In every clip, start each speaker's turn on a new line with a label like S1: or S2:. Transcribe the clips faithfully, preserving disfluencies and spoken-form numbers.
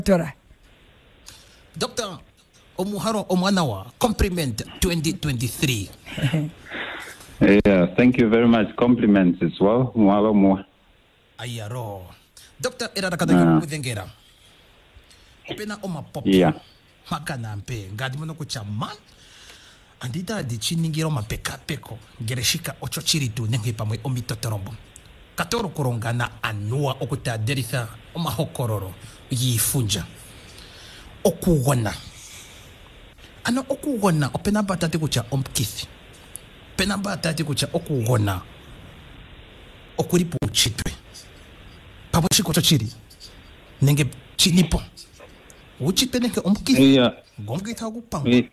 S1: Doctor.
S2: Doctor Omuharo Omwanawa, compliment twenty twenty-three.
S3: Yeah, thank you very much. Compliments as well. Mwalo mwa.
S2: Ayaro. Doctor Erada Kadagyo Mudengera. Opena Oma Pop.
S3: Yeah.
S2: Makana mpe. Ngadi mono kuchaman. Andita di chiningiro mapeka peko. Gereshika ochochiritu nenghe pamwe omitotorombo. Katoro korongana anua okuta deritha omahokororo yifunja. Okuwana. Ano okuwana opena batati kucha omkithi. Pena batati kucha okuwana. Okuripu chitwe. Pamoshiko chochiri. Nenge chinipo. Uchitwe nenge omkithi.
S3: Yeah.
S2: Gongita okupanga.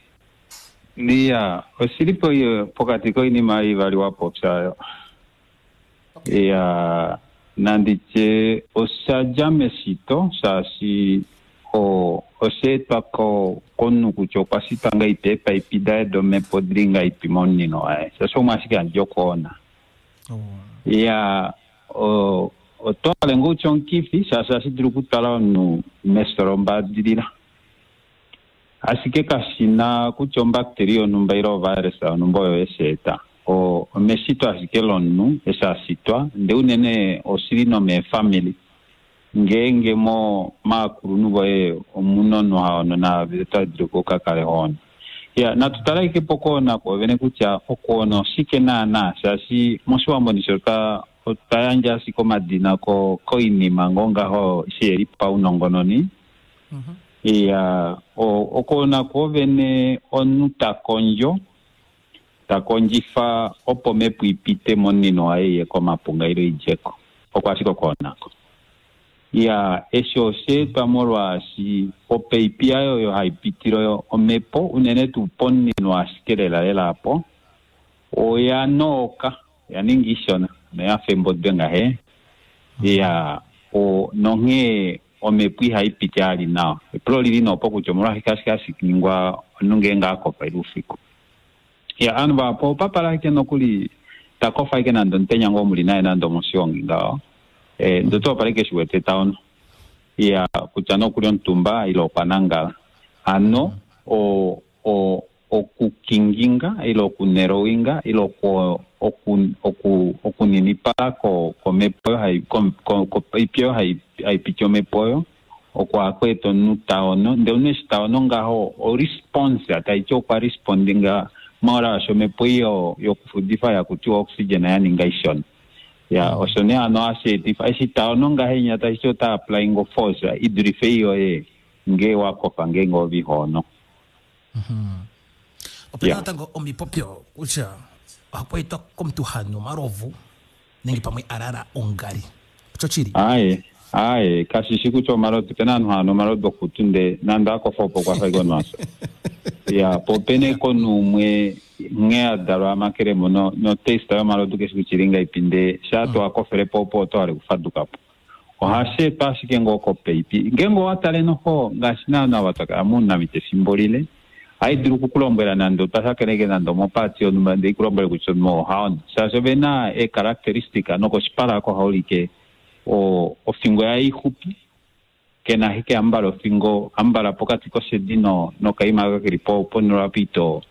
S3: Nia, osilipo yo pokatiko ini mai vali wapo chayo. Okay. Ya nandiche osajame sito sasi o osepa ko konu kuchoka sitanga itepa ipida do me podringa ipimoni no ai. Saso masika njoko ona. Oh. Ya o o to lengo chonkifi sasa sidrukutala no mestromba dirira. Así que casi na kuchon bacterio numbeiro virus o numboyo eseta o mesito así que lo nu esa sitwa de unene o sirino me family ngenge mo makuru nuboye o muno no ha no na vita druko kakale hon ya na tutala ke poko na ko vene kucha oko no sike na na sasi moswa mboni shota o tayanja siko madina ko ko ini mangonga ho sheri pa unongononi. Mhm. Ia o okona ko vene onu takonjo takonjifa opome puipite monino aye koma pungairo ijeko okwasiko konako ia esho se pamorwa si opeipia yo yo haipitiro yo omepo unene tu ponnino askelela elapo o ya noka ya ningishona me afembo denga he ia o nonge omepui haipitiali nao epro lili no poku chomora hikashikashi ningwa nungenga kopa ilufiko ya anba po papala ke no kuli takofa ke nando ntenya ngo muli naye nando mosiongi ngao eh ndoto pale ke shwete town ya kuchano kuli ntumba ilo pananga ano o o okukinginga ilo kuneroinga ilo ko okun oku okuninipa ko komepo hai kom ko ipio hai ai picho mepoyo o kwa kweto nutaono de unestaono ngaho o response ataicho kwa respondinga mara sho mepoyo yo kufudifa ya kutu oxygen ya ningation ya osone ano asetifa isitaono ngahe nya taicho ta applying of force idrifeyo e nge wako pangengo bihono.
S2: Mhm. Opena tango omipopyo ucha hapo ito komtuhano marovu ningi pamwe arara ongari chochiri
S3: aye aye kasi siku cho maroto pena no maroto kutunde nanda ko fopo kwa faigo noso ya popene ko numwe ngea darwa makere mono no testa yo maroto ke siku chiringa ipinde shato akofere popo to ari kufaduka po o hase pasi kengo ko peipi ngengo atale no ho ngashina na wataka amuna mite simbolile ai duru kukulombera nando tasakerege nando mopati onu mande kulombera kucho mo haon sa sobena e karakteristika no ko spara ko haulike o o fingo ya ihupi kena hike ambalo fingo ambala pokati ko sedino no kaima ga gripo pono rapito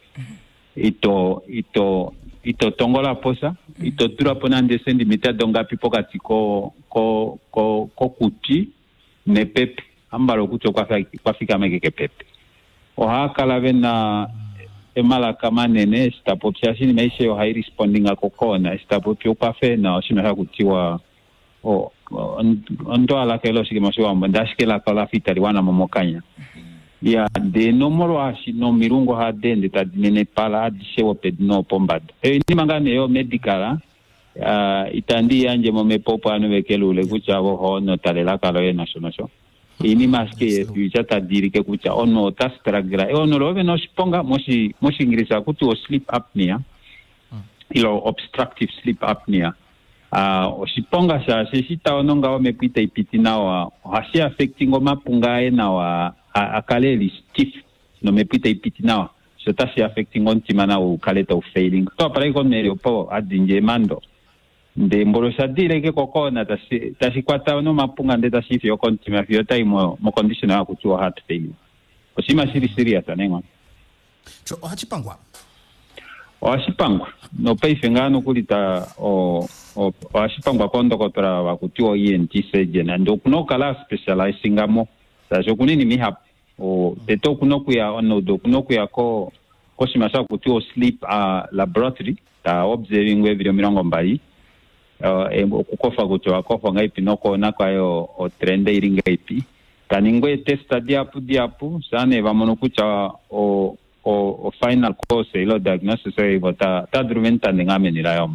S3: ito ito ito tongola posa ito dura ponande sendi mita donga pipokati ko ko ko ko kuti ne pepe ambalo kucho kwa kwa fika meke ke pepe o hakala vena emala kama nene stapopia sini meise o hai responding akokona stapopio pafe na osimera kutiwa o ndo ala kelo sike masiwa mbandaske la kala fitari wana momokanya ya de nomoro ashi no mirungo ha dende tadine pala adisewo pedno pombad e ni mangane yo medical uh, itandi anje momepopo anu vekelule kuchavo hono talela kala ye national ini maske yuja tadiri ke kucha ono tastragra e ono love no sponga moshi moshi ingresa kutu o sleep apnea hmm. ilo obstructive sleep apnea ah uh, osiponga sa sesita ono ngawa mepita ipiti nawa hasi affecting o mapunga na wa akaleli stiff no mepita ipiti nawa so tasi affecting on timana o kaleta o failing to para iko nere po adinje mando de mborosa dire ke kokona tasi tasi kwata no mapunga nde tasi fio kontima fio tai mo mo condition ya kutua heart failure osima siri serious anenga
S2: cho hachipangwa
S3: Washipangwa no paifenga no kulita o o washipangwa kondo kotora wa kutiwa E N T surgeon ando kuno kala specializing amo sa jokunini mihap o teto kuno kuya ono do kuno kuya ko ko simasa kutiwa sleep uh, laboratory ta observing we video mirongo mbali uh, e kukofa kutoa kofa ngai pinoko na kwa yo o trende iringa ipi kaningwe testa diapu diapu sane vamono kucha o o, o final course ilo diagnosis e bota ta drumenta ngame ni rayo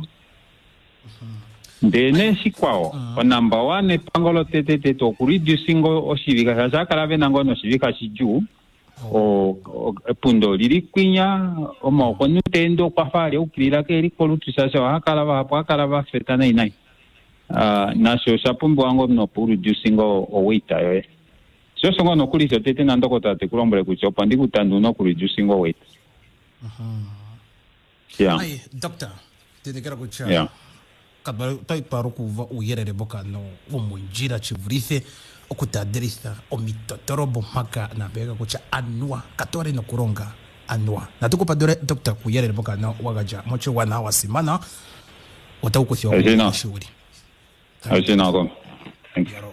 S3: dene sikwao o number one pangolo tete to reducing o shivika sasa kala venango no shivika shiju o, o pundo liri kwinya o mo konu tendo kwa fale ukilira ke ri kolutu sasa hakala ba hapo hakala ba fetana inai ah na so sapumbo wango no reducing o, o weight ayo so songo no kuli so tete nando kota te kulombele kuchopa ndi kutandu no reducing o weight
S2: mhm
S3: yeah
S2: ai doctor tete kera kucha
S3: yeah
S2: kadba tai paro kuva uyerere boka no umunjira chivurife okutadirisa omitotorobo maka na bega kucha anua katore no kuronga anua na tukupa dore doctor kuyerere boka no wagaja mocho wana wasimana otaukuthio
S3: kwa
S2: shughuli
S3: ajina go thank you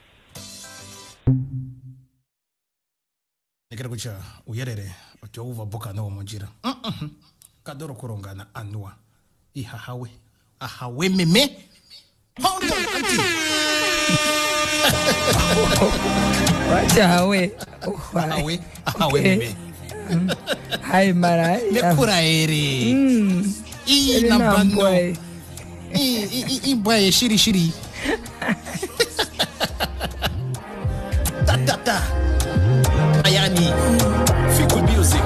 S2: nekera kucha uyerere otauva boka no umunjira mhm kadoro kuronga na anua ihahawe ahawe meme hold on auntie
S1: wacha hawe
S2: ahawe ahawe meme
S1: hai mara
S2: mekura ere
S1: mm
S2: i nambano i i i boy shiri shiri ta ta ta ayani fikul music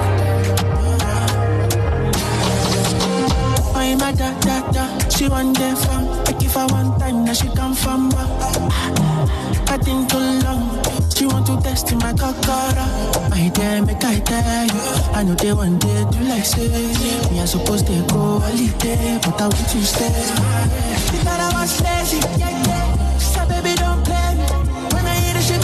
S4: I'm a da da da. She want there from. I give her one time, now she come from back. I think too long. She want to test my kakara. My dear, make I tell you. I know they want to do like say. Me I supposed to go holiday, but I want to stay. She thought I was lazy, yeah yeah.